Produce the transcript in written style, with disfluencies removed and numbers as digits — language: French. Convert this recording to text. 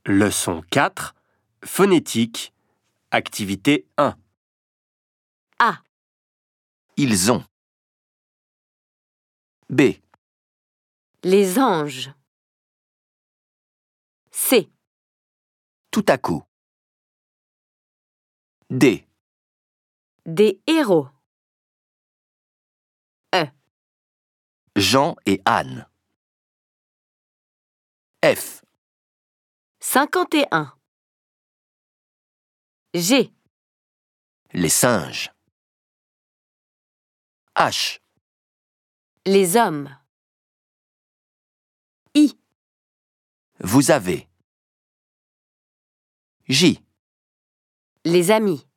Leçon 4, phonétique, activité 1. A. Ils ont. B. Les anges. C. Tout à coup. D. Des héros. E. Jean et Anne. F. 51. G. Les singes. H. Les hommes. I. Vous avez. J. Les amis.